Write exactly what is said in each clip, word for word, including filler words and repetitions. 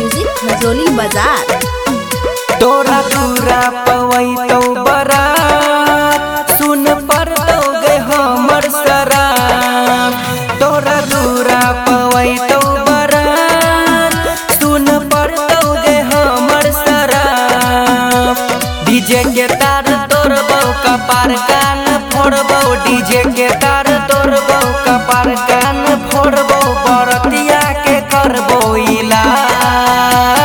Music Khajauli बाजार। तोरा दूरा पवई तो बरात सुन पर तो गे हमर शराब। तोरा दूरा पवई तो बरात सुन पर तो गे हमर शराब। डीजे के तार तोड़बो कपार कान फोड़बो, डीजे के तार तोड़बो कपार कान फोड़बो, बरतिया के करबो इलाज।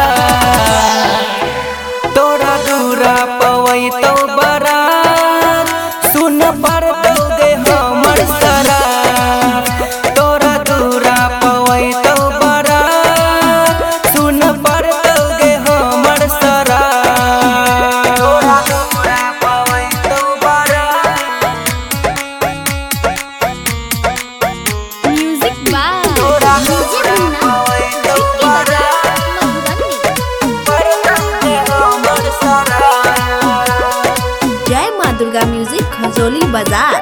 तोरा दूरा पवई तो बरात सुन पर तो गे हमर शराब। तोरा दूरा पवई तो बरात सुन पर तो गे हमर शराब। तोरा दूरा पवई तो बरात म्यूजिक बाजार। तोरा दूरा पवई तो बरात पर तो गे हमर शराब। जय माँ दुर्गा म्यूजिक खजोली बाजार।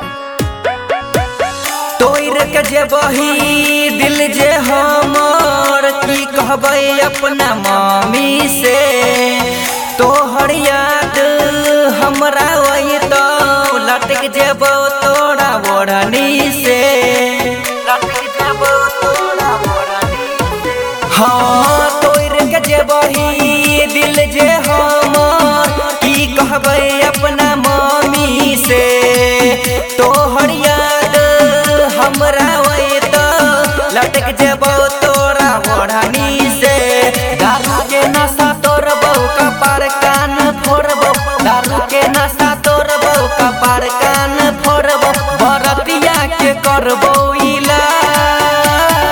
तोर के जेबही दिल जे हमर की कहबै अपना मम्मी से। तोहर याद हमरा वही तो लटक जेबो तोरा ओढ़नी से, लटक जेबो तोरा ओढ़नी से। हाँ तोर के जेबही दिल जे हमर की कहबै अपना मम्मी से। तोहर याद हमरा वही तो लटक जेबो तोरा ओढ़नी से। दारू के नशा तोड़बो कपार कान फोड़बो, दारू के नशा तोड़बो कपार कान फोड़बो, बरतिया के करबो इलाज।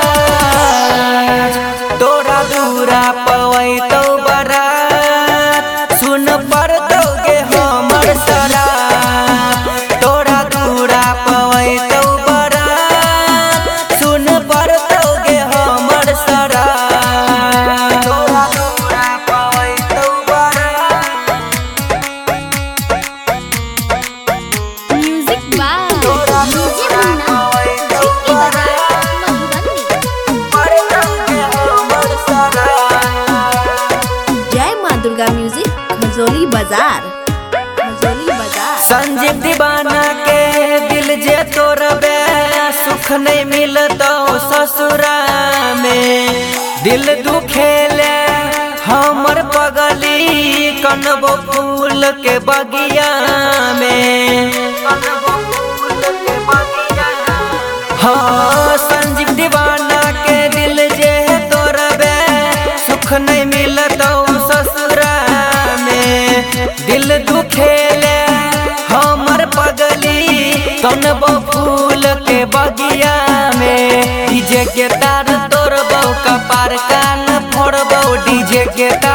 तोरा दूरा पवई तो बरात सुन पर तो गे हमर शराब। तोरा दूरा पवई तो बरात सुन पर तो गे हमर शराब। तोरा दूरा पवई तो बरात म्यूजिक बाजार। तोरा दूरा पवई तो बरात पर तो गे हमर शराब। जय माँ दुर्गा म्यूजिक खजोली बाजार। खजोली बाजार। संजीव दीवाना के दिल जे तोड़बे सुख नहीं मिलतो ससुरा में। दिल दुखेले हमर पगली कनबो फूल के बगिया में, कनबो फूल के बगिया में। हाँ संजीव दीवाना के दिल जे तोड़बे सुख नहीं मिलतो ससुरा में। दिल दुखेले हमर पगली कनबो फूल के बगिया में। डीजे के तार तोड़बो कपार कान फोड़बो, डीजे के तार